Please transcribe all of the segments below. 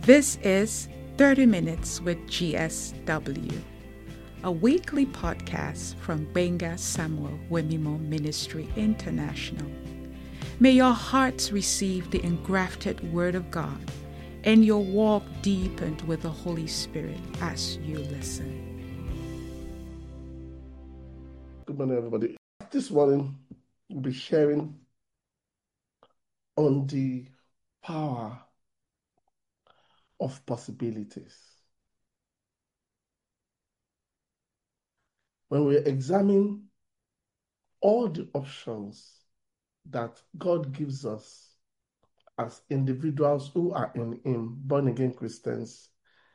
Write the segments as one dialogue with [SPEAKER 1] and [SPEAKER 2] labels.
[SPEAKER 1] This is 30 Minutes with GSW, a weekly podcast from Benga Samuel Wemimo Ministry International. May your hearts receive the engrafted Word of God and your walk deepened with the Holy Spirit as you listen.
[SPEAKER 2] Good morning, everybody. This morning, we'll be sharing on the power of possibilities. When we examine all the options that God gives us as individuals who are in Him, born again Christians,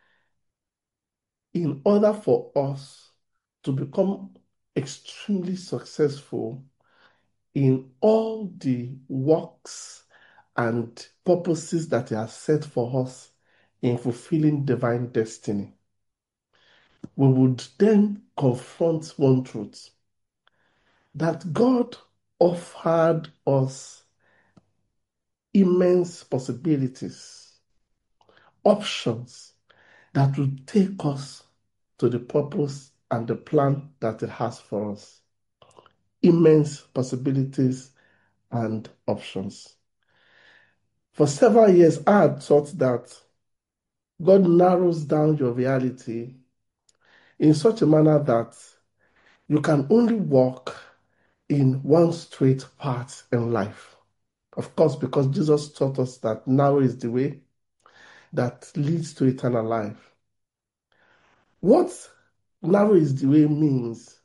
[SPEAKER 2] in order for us to become extremely successful in all the works and purposes that He has set for us in fulfilling divine destiny, we would then confront one truth, that God offered us immense possibilities, options that will take us to the purpose and the plan that He has for us. Immense possibilities and options. For several years, I had thought that God narrows down your reality in such a manner that you can only walk in one straight path in life. Of course, because Jesus taught us that narrow is the way that leads to eternal life. What narrow is the way means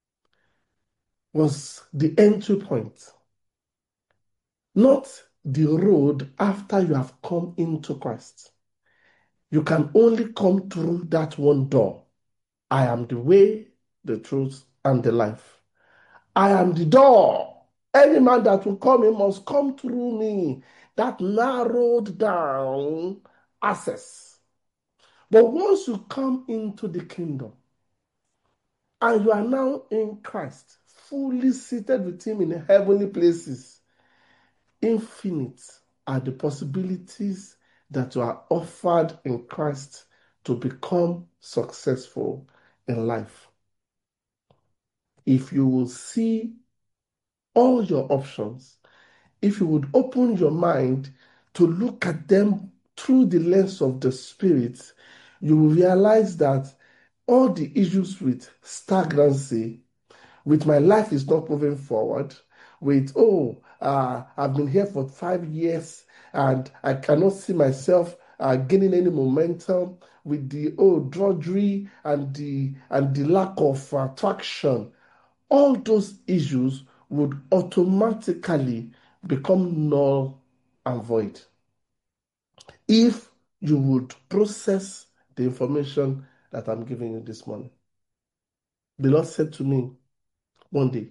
[SPEAKER 2] was the entry point, not the road after you have come into Christ. You can only come through that one door. I am the way, the truth, and the life. I am the door. Any man that will come in must come through me. That narrowed down access. But once you come into the kingdom and you are now in Christ, fully seated with Him in heavenly places, infinite are the possibilities that you are offered in Christ to become successful in life. If you will see all your options, if you would open your mind to look at them through the lens of the Spirit, you will realize that all the issues with stagnancy, with my life is not moving forward, with, I've been here for 5 years and I cannot see myself gaining any momentum, with the drudgery and the lack of traction, all those issues would automatically become null and void if you would process the information that I'm giving you this morning. The Lord said to me one day,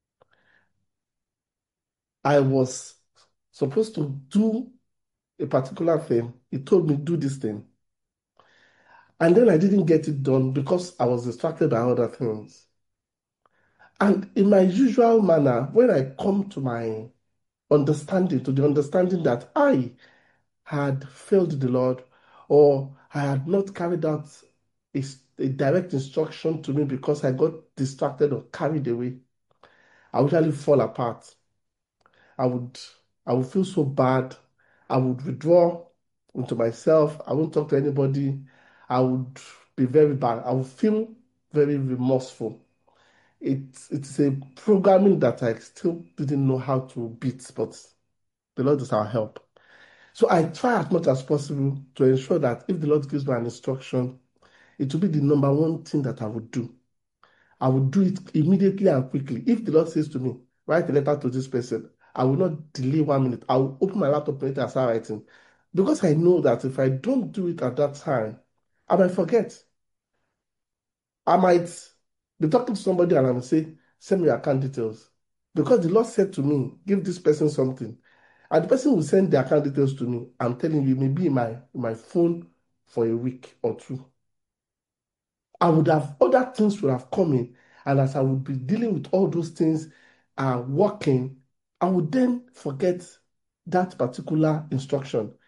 [SPEAKER 2] I was supposed to do a particular thing. He told me, do this thing. And then I didn't get it done because I was distracted by other things. And in my usual manner, when I come to my understanding, to the understanding that I had failed the Lord, or I had not carried out a direct instruction to me because I got distracted or carried away, I would usually fall apart. I would feel so bad. I would withdraw into myself. I wouldn't talk to anybody. I would be very bad. I would feel very remorseful. It's a programming that I still didn't know how to beat, but the Lord is our help. So I try as much as possible to ensure that if the Lord gives me an instruction, it will be the number one thing that I would do. I would do it immediately and quickly. If the Lord says to me, write a letter to this person, I will not delay 1 minute. I will open my laptop later and start writing. Because I know that if I don't do it at that time, I might forget. I might be talking to somebody and I will say, send me your account details. Because the Lord said to me, give this person something. And the person will send their account details to me. I'm telling you, it may be in my phone for a week or two. I would have, other things would have come in. And as I would be dealing with all those things working, I would then forget that particular instruction.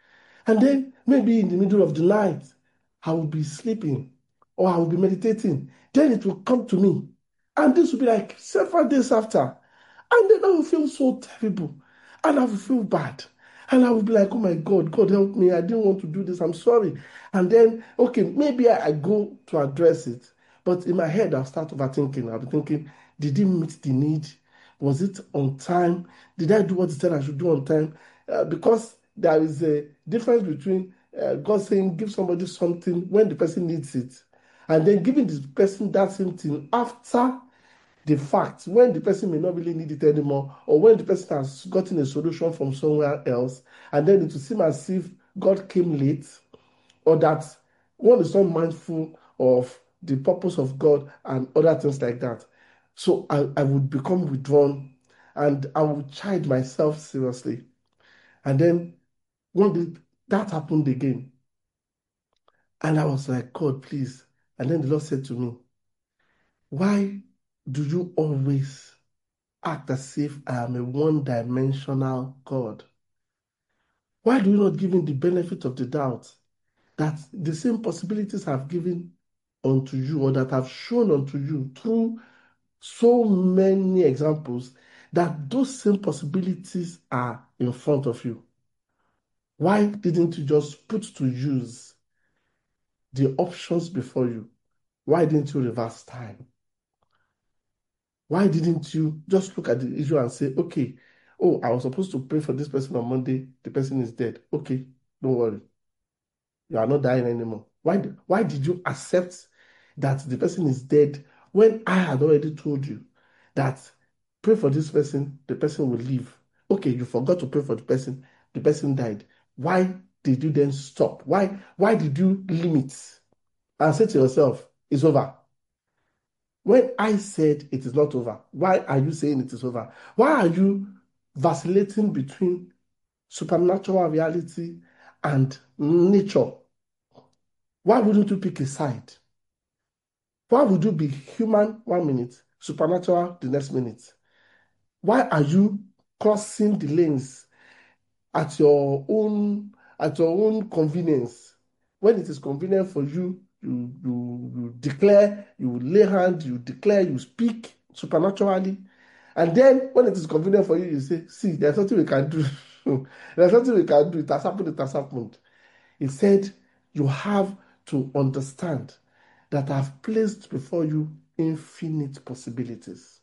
[SPEAKER 2] And then maybe in the middle of the night, I will be sleeping or I will be meditating. Then it will come to me. And this will be like several days after. And then I will feel so terrible. And I will feel bad. And I will be like, oh my God, God help me. I didn't want to do this. I'm sorry. And then, okay, maybe I go to address it. But in my head, I'll start overthinking. I'll be thinking, did it meet the need? Was it on time? Did I do what he said I should do on time? Because there is a difference between God saying, give somebody something when the person needs it, and then giving the person that same thing after the fact, when the person may not really need it anymore, or when the person has gotten a solution from somewhere else, and then it will seem as if God came late, or that one is not mindful of the purpose of God and other things like that. So I would become withdrawn and I would chide myself seriously. And then one day that happened again. And I was like, God, please. And then the Lord said to me, why do you always act as if I am a one-dimensional God? Why do you not give him the benefit of the doubt that the same possibilities I've given unto you or that I've shown unto you through so many examples, that those same possibilities are in front of you? Why didn't you just put to use the options before you? Why didn't you reverse time? Why didn't you just look at the issue and say, okay, oh, I was supposed to pray for this person on Monday, the person is dead. Okay, don't worry. You are not dying anymore. Why did you accept that the person is dead when I had already told you that pray for this person, the person will live? Okay, you forgot to pray for the person died. Why did you then stop? Why did you limit and say to yourself, it's over? When I said it is not over, why are you saying it is over? Why are you vacillating between supernatural reality and nature? Why wouldn't you pick a side? Why would you be human 1 minute, supernatural the next minute? Why are you crossing the lanes at your own convenience? When it is convenient for you, you declare, you lay hand, you declare, you speak supernaturally. And then when it is convenient for you, you say, see, there's nothing we can do. There's nothing we can do. It has happened, it has happened. He said, you have to understand that I've placed before you infinite possibilities.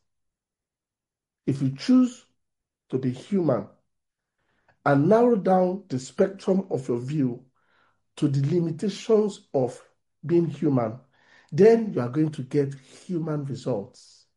[SPEAKER 2] If you choose to be human and narrow down the spectrum of your view to the limitations of being human, then you are going to get human results.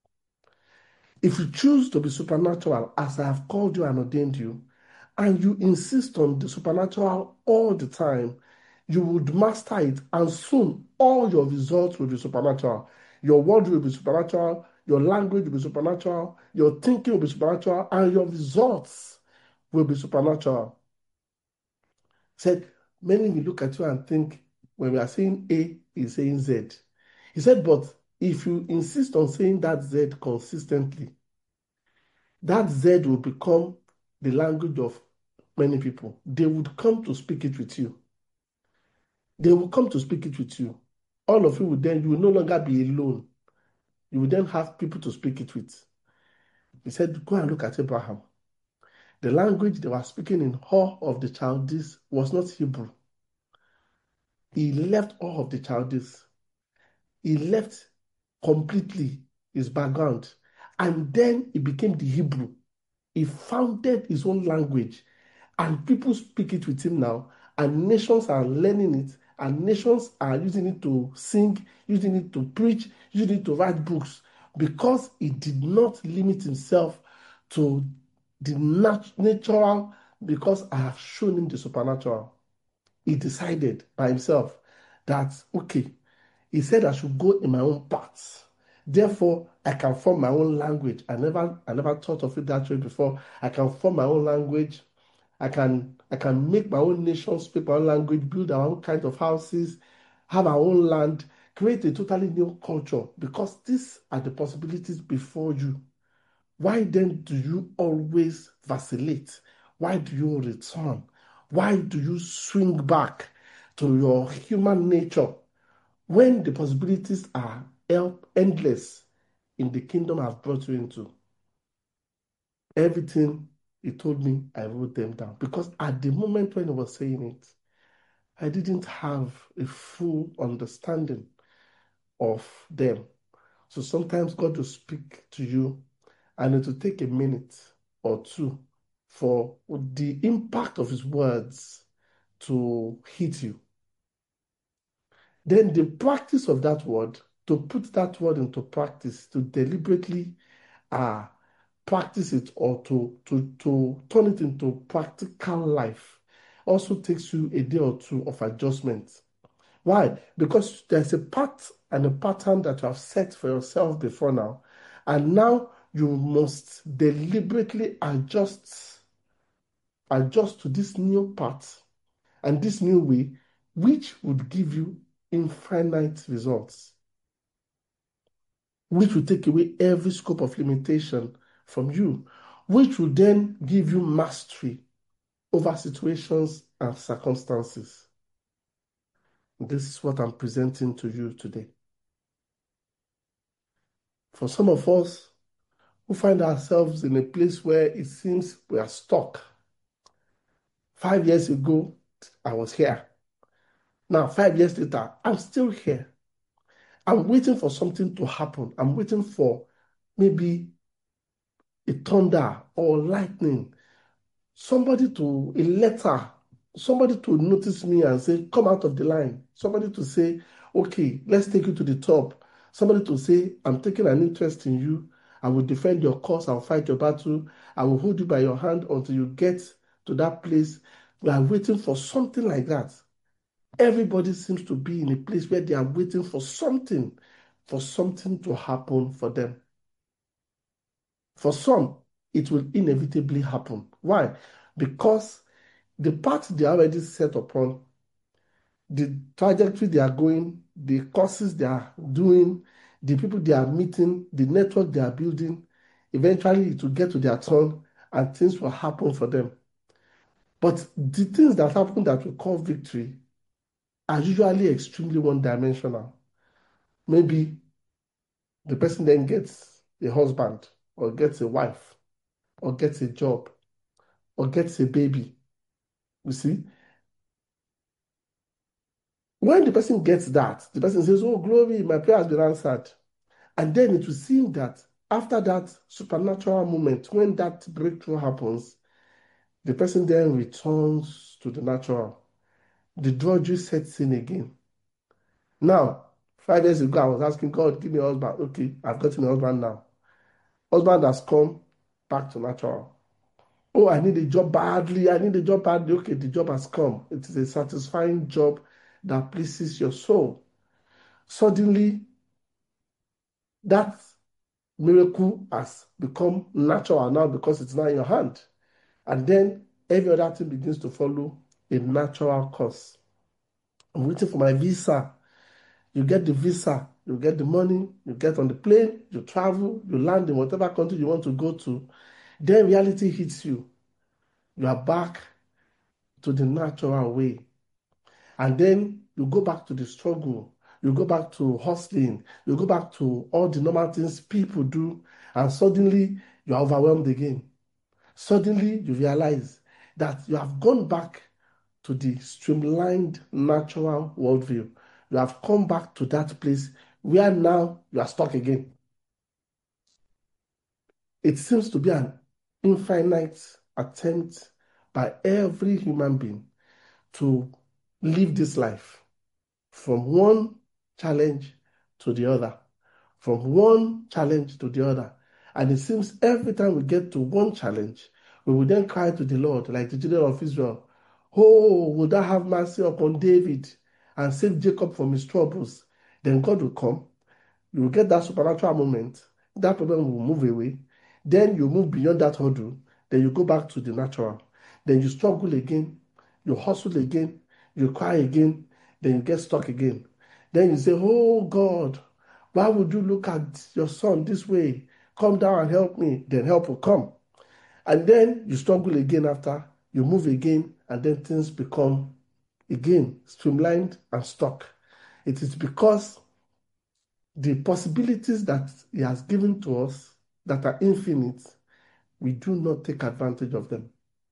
[SPEAKER 2] If you choose to be supernatural, as I have called you and ordained you, and you insist on the supernatural all the time, you would master it, and soon all your results will be supernatural. Your word will be supernatural, your language will be supernatural, your thinking will be supernatural, and your results will be supernatural. He said, many will look at you and think, when we are saying A, he's saying Z. He said, but if you insist on saying that Z consistently, that Z will become the language of many people. They would come to speak it with you. They will come to speak it with you. All of you will then, you will no longer be alone. You will then have people to speak it with. He said, go and look at Abraham. The language they were speaking in Ur of the Chaldees was not Hebrew. He left Ur of the Chaldees. He left completely his background. And then he became the Hebrew. He founded his own language. And people speak it with him now, and nations are learning it, and nations are using it to sing, using it to preach, using it to write books, because he did not limit himself to the natural, because I have shown him the supernatural. He decided by himself that, okay, he said I should go in my own paths. Therefore, I can form my own language. I never thought of it that way before. I can form my own language. I can make my own nation speak my own language, build our own kind of houses, have our own land, create a totally new culture, because these are the possibilities before you. Why then do you always vacillate? Why do you return? Why do you swing back to your human nature when the possibilities are endless in the kingdom I've brought you into? Everything he told me, I wrote them down. Because at the moment when he was saying it, I didn't have a full understanding of them. So sometimes God will speak to you and it will take a minute or two for the impact of his words to hit you. Then the practice of that word, to put that word into practice, to deliberately practice it or to turn it into practical life, also takes you a day or two of adjustment. Why? Because there's a path and a pattern that you have set for yourself before now, and now you must deliberately adjust to this new path and this new way, which would give you infinite results, which will take away every scope of limitation from you, which will then give you mastery over situations and circumstances. This is what I'm presenting to you today. For some of us who find ourselves in a place where it seems we are stuck. 5 years ago, I was here. Now, 5 years later, I'm still here. I'm waiting for something to happen. I'm waiting for maybe a thunder or lightning, a letter, somebody to notice me and say, come out of the line. Somebody to say, okay, let's take you to the top. Somebody to say, I'm taking an interest in you. I will defend your cause. I'll fight your battle. I will hold you by your hand until you get to that place. We are waiting for something like that. Everybody seems to be in a place where they are waiting for something to happen for them. For some, it will inevitably happen. Why? Because the path they are already set upon, the trajectory they are going, the courses they are doing, the people they are meeting, the network they are building, eventually it will get to their turn and things will happen for them. But the things that happen that we call victory are usually extremely one-dimensional. Maybe the person then gets a husband or gets a wife or gets a job or gets a baby. You see? When the person gets that, the person says, oh, glory, my prayer has been answered. And then it will seem that after that supernatural moment, when that breakthrough happens, the person then returns to the natural. The drudgery sets in again. Now, 5 years ago, I was asking God, give me a husband. Okay, I've gotten a husband now. Husband has come back to natural. Oh, I need a job badly. I need a job badly. Okay, the job has come. It is a satisfying job that pleases your soul. Suddenly, that miracle has become natural now because it's now in your hand. And then every other thing begins to follow a natural course. I'm waiting for my visa. You get the visa, you get the money, you get on the plane, you travel, you land in whatever country you want to go to. Then reality hits you. You are back to the natural way. And then you go back to the struggle. You go back to hustling. You go back to all the normal things people do. And suddenly you are overwhelmed again. Suddenly you realize that you have gone back to the streamlined natural worldview. You have come back to that place where now you are stuck again. It seems to be an infinite attempt by every human being to live this life from one challenge to the other, from one challenge to the other. And it seems every time we get to one challenge, we will then cry to the Lord, like the children of Israel, oh, would thou have mercy upon David and save Jacob from his troubles? Then God will come. You will get that supernatural moment. That problem will move away. Then you move beyond that hurdle. Then you go back to the natural. Then you struggle again. You hustle again. You cry again. Then you get stuck again. Then you say, oh God, why would you look at your son this way? Come down and help me. Then help will come. And then you struggle again after. You move again and then things become, again, streamlined and stuck. It is because the possibilities that He has given to us that are infinite, we do not take advantage of them.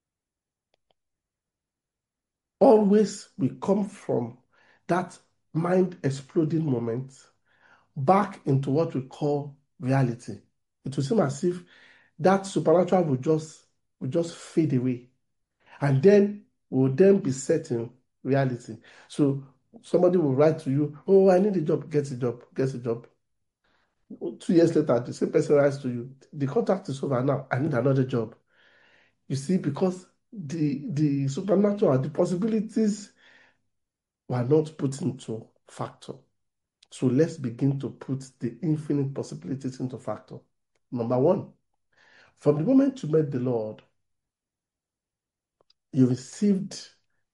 [SPEAKER 2] Always we come from that mind exploding moment back into what we call reality. It will seem as if that supernatural will just fade away. And then we'll then be set in reality. So somebody will write to you, oh, I need a job, get a job, get a job. 2 years later, the same person writes to you, the contract is over now, I need another job. You see, because the supernatural, the possibilities were not put into factor. So let's begin to put the infinite possibilities into factor. Number one, from the moment you met the Lord, you received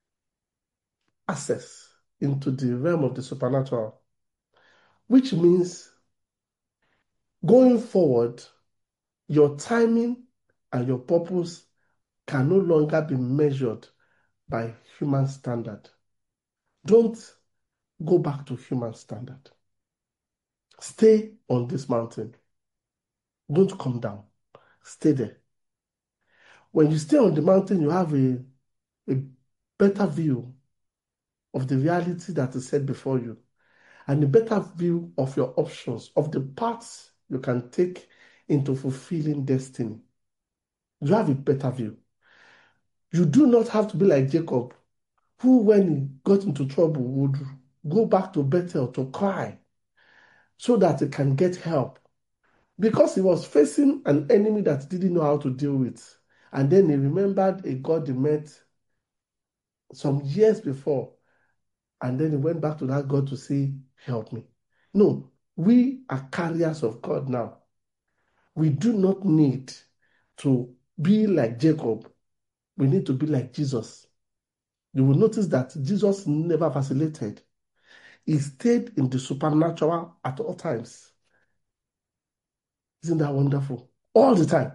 [SPEAKER 2] access into the realm of the supernatural, which means going forward, your timing and your purpose can no longer be measured by human standard. Don't go back to human standard. Stay on this mountain. Don't come down. Stay there. When you stay on the mountain, you have a better view of the reality that is set before you, and a better view of your options, of the paths you can take into fulfilling destiny. You have a better view. You do not have to be like Jacob, who, when he got into trouble, would go back to Bethel to cry so that he can get help, because he was facing an enemy that he didn't know how to deal with. And then he remembered a God he met some years before, and then he went back to that God to say, help me. No, we are carriers of God now. We do not need to be like Jacob. We need to be like Jesus. You will notice that Jesus never vacillated. He stayed in the supernatural at all times. Isn't that wonderful? All the time.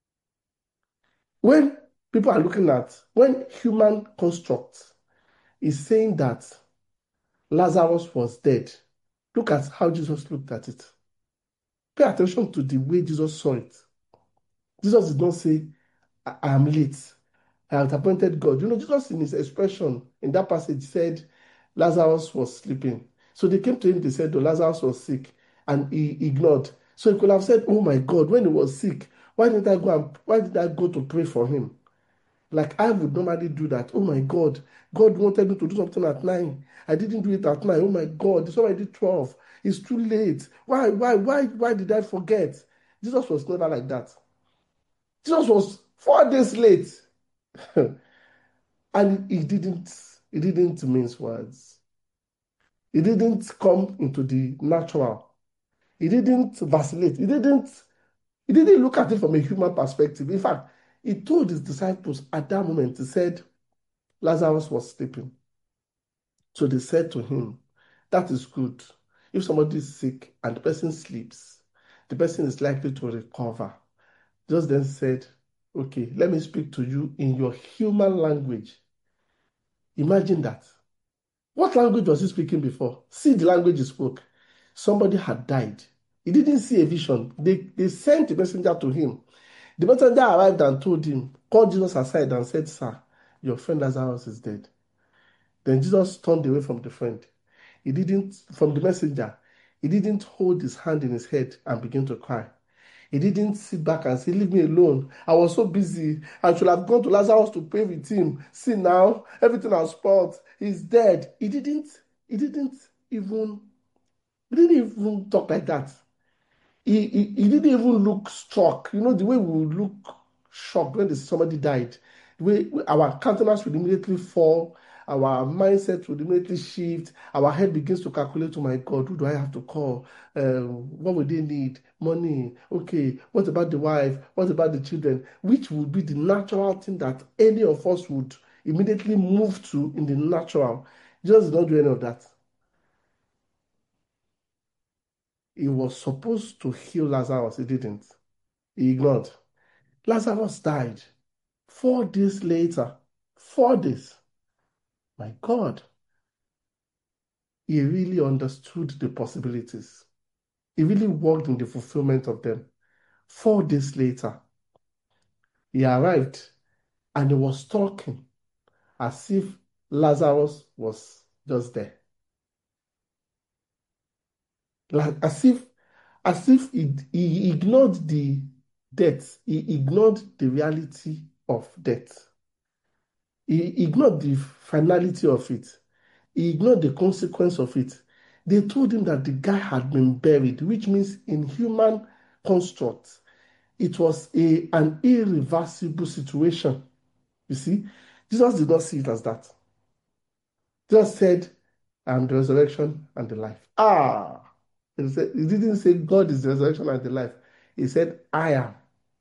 [SPEAKER 2] When people are looking at, when human construct is saying that Lazarus was dead, look at how Jesus looked at it. Pay attention to the way Jesus saw it. Jesus did not say, I am late. I have appointed God. You know, Jesus in his expression in that passage said Lazarus was sleeping. So they came to him, they said, oh, Lazarus was sick, and he ignored. So he could have said, oh my God, when he was sick, why did I go to pray for him? Like I would normally do that. Oh my God, God wanted me to do something at 9. I didn't do it at 9. Oh my God, it's already 12. It's too late. Why did I forget? Jesus was never like that. Jesus was 4 days late. And he didn't mince words. He didn't come into the natural. He didn't vacillate. He didn't look at it from a human perspective. In fact, he told his disciples at that moment, he said, Lazarus was sleeping. So they said to him, that is good. If somebody is sick and the person sleeps, the person is likely to recover. Just then said, okay, let me speak to you in your human language. Imagine that. What language was he speaking before? See the language he spoke. Somebody had died. He didn't see a vision. They sent a messenger to him. The messenger arrived and told him, called Jesus aside and said, sir, your friend Lazarus is dead. Then Jesus turned away from the friend. From the messenger, he didn't hold his hand in his head and begin to cry. He didn't sit back and say, leave me alone. I was so busy. I should have gone to Lazarus to pray with him. See now, everything has spoiled. He's dead. He didn't even talk like that. He didn't even look struck. You know, the way we would look shocked when somebody died. The way our countenance would immediately fall. Our mindset would immediately shift. Our head begins to calculate, oh my God, who do I have to call? What would they need? Money. Okay, what about the wife? What about the children? Which would be the natural thing that any of us would immediately move to in the natural. Jesus did not do any of that. He was supposed to heal Lazarus. He didn't. He ignored. Lazarus died. 4 days later, 4 days. My God, he really understood the possibilities. He really worked in the fulfillment of them. 4 days later, he arrived and he was talking as if Lazarus was just there. Like as if he ignored the death, he ignored the reality of death. He ignored the finality of it. He ignored the consequence of it. They told him that the guy had been buried, which means in human construct, it was an irreversible situation. You see, Jesus did not see it as that. Jesus said, I am the resurrection and the life. He didn't say God is the resurrection and the life. He said, I am.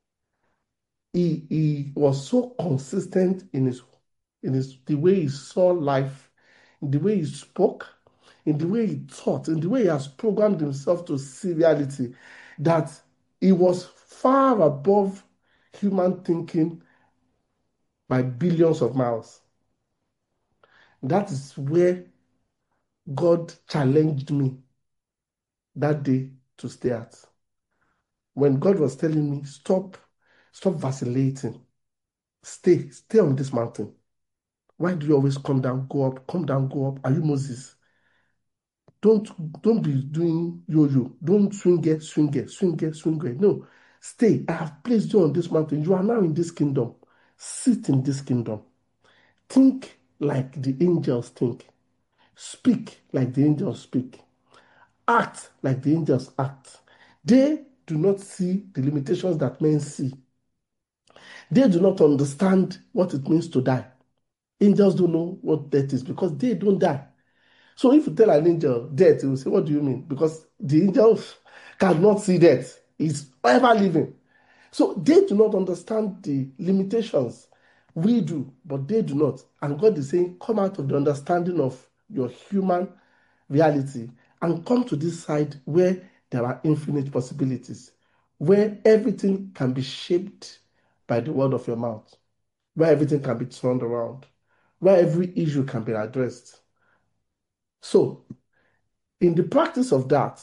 [SPEAKER 2] He was so consistent in the way he saw life, in the way he spoke, in the way he thought, in the way he has programmed himself to see reality, that he was far above human thinking by billions of miles. That is where God challenged me that day to stay at. When God was telling me, stop vacillating, stay on this mountain. Why do you always come down, go up, come down, go up? Are you Moses? Don't be doing yo-yo. Don't swing it. No, stay. I have placed you on this mountain. You are now in this kingdom. Sit in this kingdom. Think like the angels think. Speak like the angels speak. Act like the angels act. They do not see the limitations that men see. They do not understand what it means to die. Angels don't know what death is because they don't die. So if you tell an angel death, he will say, what do you mean? Because the angel cannot see death. He's ever living. So they do not understand the limitations. We do, but they do not. And God is saying, come out of the understanding of your human reality and come to this side where there are infinite possibilities, where everything can be shaped by the word of your mouth, where everything can be turned around, where every issue can be addressed. So, in the practice of that,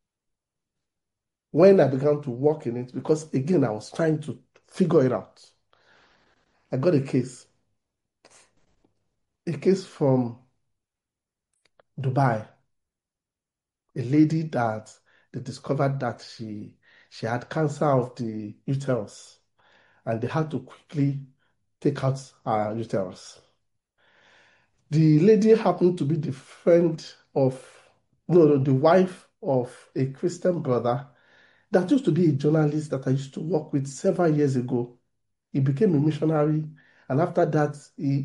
[SPEAKER 2] when I began to work in it, because again, I was trying to figure it out, I got a case from Dubai, a lady that they discovered that she had cancer of the uterus, and they had to quickly take out her uterus. The lady happened to be the wife of a Christian brother that used to be a journalist that I used to work with several years ago. He became a missionary, and after that,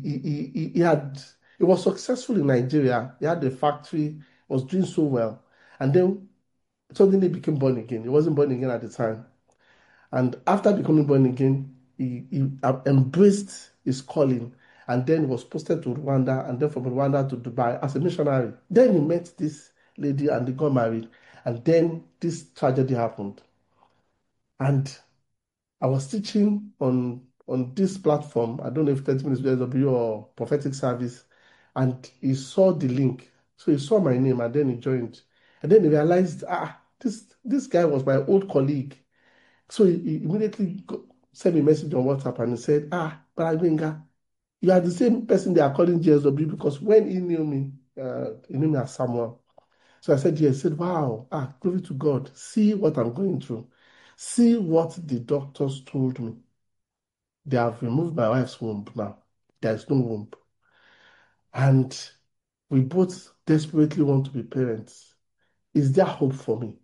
[SPEAKER 2] he was successful in Nigeria. He had a factory, was doing so well, and then suddenly became born again. He wasn't born again at the time, and after becoming born again, he embraced his calling, and then he was posted to Rwanda, and then from Rwanda to Dubai as a missionary. Then he met this lady, and they got married, and then this tragedy happened. And I was teaching on this platform. I don't know if 30 Minutes with SW or Prophetic Service, and he saw the link. So he saw my name, and then he joined. And then he realized, this guy was my old colleague. So he immediately sent me a message on WhatsApp, and he said, Brother Gbenga, you are the same person they are calling GSW, because when he knew me as Samuel. So I said, yes. He said, wow, glory to God. See what I'm going through. See what the doctors told me. They have removed my wife's womb now. There is no womb. And we both desperately want to be parents. Is there hope for me?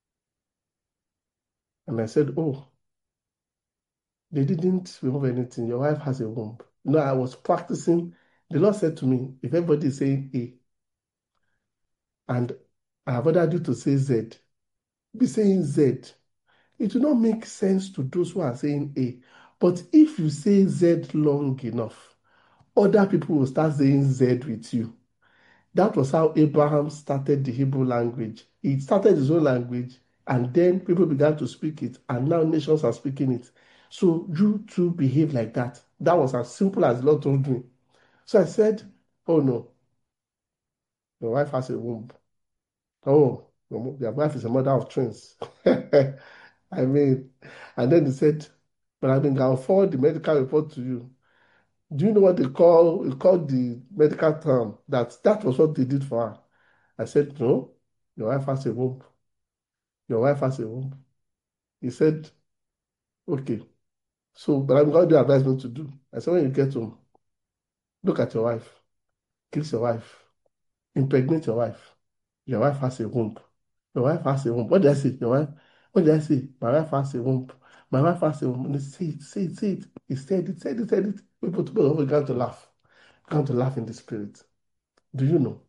[SPEAKER 2] And I said, oh, they didn't remove anything. Your wife has a womb. I was practicing. The Lord said to me, if everybody is saying A, and I have ordered you to say Z, be saying Z. It will not make sense to those who are saying A. But if you say Z long enough, other people will start saying Z with you. That was how Abraham started the Hebrew language. He started his own language, and then people began to speak it, and now nations are speaking it. So you too behave like that. That was as simple as the Lord told me. So I said, oh no, your wife has a womb. Oh, your wife is a mother of twins. I mean, and then he said, but I mean, I'll forward the medical report to you. Do you know what they called the medical term? That was what they did for her. I said, no, your wife has a womb. Your wife has a womb. He said, okay. So, but I'm going to advise me to do. I said, when you get home, look at your wife, kiss your wife, impregnate your wife. Your wife has a womb. Your wife has a womb. What did I say? Your wife? What did I say? My wife has a womb. My wife has a womb. And he said, say it, say it. He said it. People began to laugh. Began to laugh in the spirit. Do you know?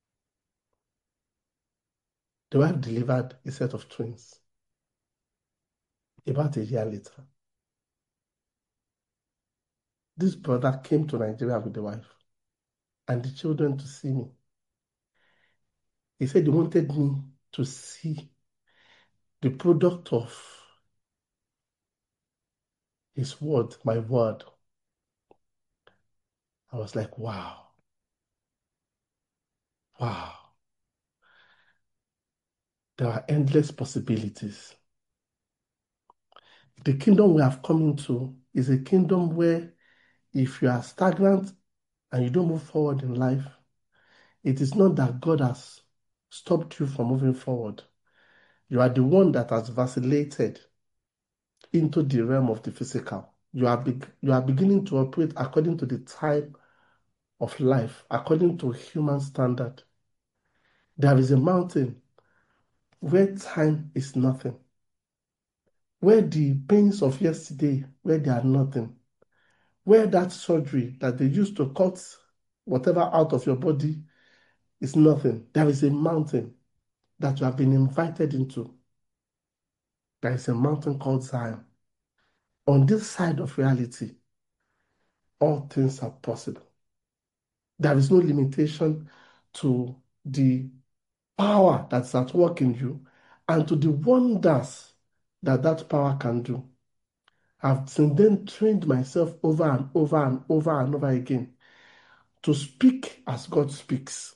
[SPEAKER 2] The wife delivered a set of twins about a year later. This brother came to Nigeria with the wife and the children to see me. He said he wanted me to see the product of his word, my word. I was like, wow, wow. There are endless possibilities. The kingdom we have come into is a kingdom where if you are stagnant and you don't move forward in life, it is not that God has stopped you from moving forward. You are the one that has vacillated into the realm of the physical. You are beginning to operate according to the time of life, according to human standard. There is a mountain where time is nothing, where the pains of yesterday, where they are nothing, where that surgery that they used to cut whatever out of your body is nothing. There is a mountain that you have been invited into. There is a mountain called Zion. On this side of reality, all things are possible. There is no limitation to the power that's at work in you and to the wonders that that power can do. I've since then trained myself over and over and over and over again to speak as God speaks,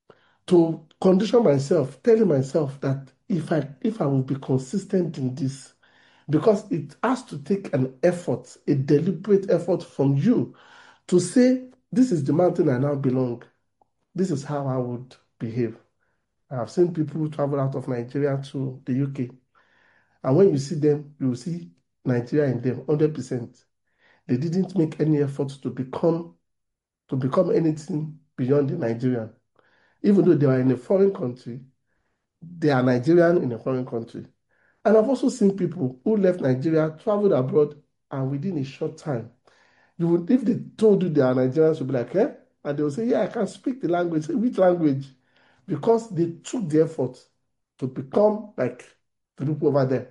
[SPEAKER 2] to condition myself, telling myself that if I will be consistent in this, because it has to take an effort, a deliberate effort from you to say, this is the mountain I now belong. This is how I would behave. I have seen people travel out of Nigeria to the UK. And when you see them, you will see Nigeria in them 100%. They didn't make any effort to become anything beyond the Nigerian. Even though they are in a foreign country, they are Nigerian in a foreign country. And I've also seen people who left Nigeria, traveled abroad, and within a short time, if they told you they are Nigerians, you'll be like, eh? And they will say, yeah, I can speak the language. Say, which language? Because they took the effort to become like the people over there.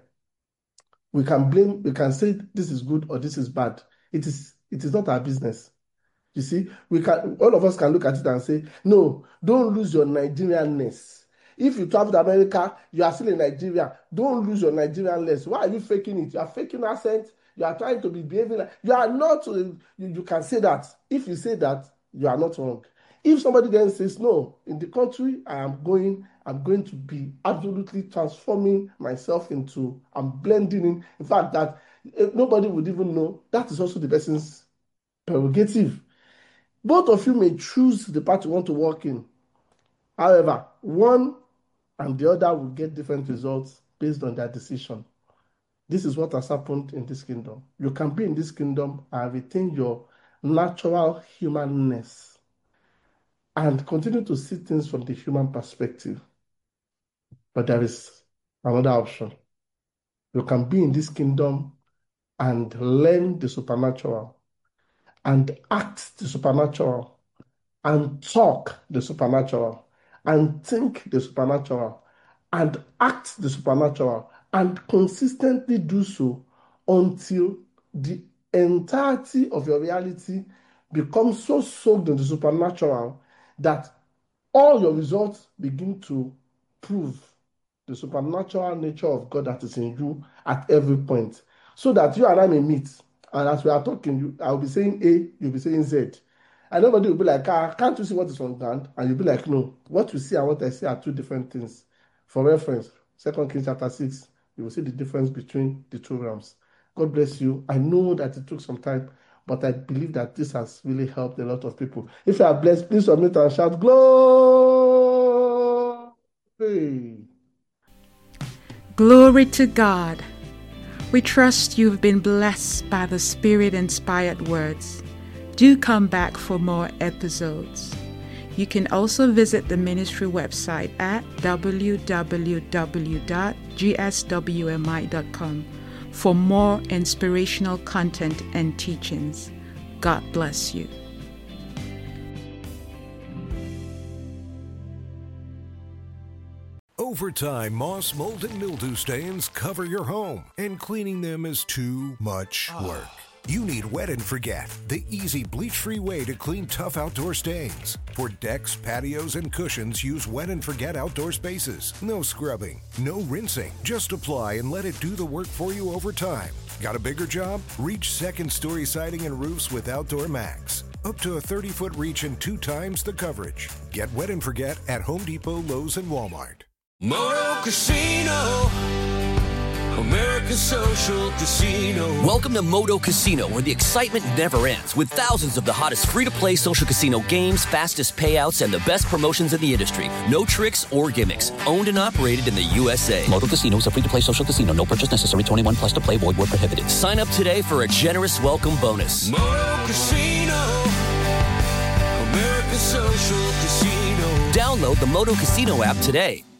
[SPEAKER 2] We can say this is good or this is bad. It is not our business. You see, all of us can look at it and say, no, don't lose your Nigerianness. If you travel to America, you are still in Nigeria. Don't lose your Nigerianness. Why are you faking it? You are faking accent. You are trying to be behaving like you are not. You can say that. If you say that, you are not wrong. If somebody then says, no, in the country I'm going to be absolutely transforming myself into, I'm blending in. In fact, that nobody would even know. That is also the person's prerogative. Both of you may choose the path you want to work in. However, one and the other will get different results based on their decision. This is what has happened in this kingdom. You can be in this kingdom and retain your natural humanness and continue to see things from the human perspective. But there is another option. You can be in this kingdom and learn the supernatural and act the supernatural and talk the supernatural and think the supernatural and act the supernatural and consistently do so until the entirety of your reality becomes so soaked in the supernatural that all your results begin to prove the supernatural nature of God that is in you at every point. So that you and I may meet. And as we are talking, I will be saying A, you'll be saying Z. And nobody will be like, can't you see what is on ground? And you'll be like, no. What you see and what I see are two different things. For reference, 2 Kings chapter 6, you will see the difference between the two realms. God bless you. I know that it took some time, but I believe that this has really helped a lot of people. If you are blessed, please submit and shout, glory!
[SPEAKER 1] Glory to God. We trust you've been blessed by the Spirit-inspired words. Do come back for more episodes. You can also visit the ministry website at www.gswmi.com for more inspirational content and teachings. God bless you.
[SPEAKER 3] Over time, moss, mold, and mildew stains cover your home, and cleaning them is too much work. You need Wet and Forget, the easy bleach-free way to clean tough outdoor stains. For decks, patios, and cushions, use Wet and Forget outdoor spaces. No scrubbing, no rinsing. Just apply and let it do the work for you over time. Got a bigger job? Reach second-story siding and roofs with Outdoor Max. Up to a 30-foot reach and 2 times the coverage. Get Wet and Forget at Home Depot, Lowe's, and Walmart.
[SPEAKER 4] Moto Casino, American Social Casino.
[SPEAKER 5] Welcome to Moto Casino, where the excitement never ends, with thousands of the hottest free-to-play social casino games, fastest payouts, and the best promotions in the industry. No tricks or gimmicks. Owned and operated in the USA.
[SPEAKER 6] Moto Casino is a free-to-play social casino. No purchase necessary. 21 plus to play. Void where prohibited.
[SPEAKER 5] Sign up today for a generous welcome bonus.
[SPEAKER 4] Moto Casino, American Social Casino.
[SPEAKER 5] Download the Moto Casino app today.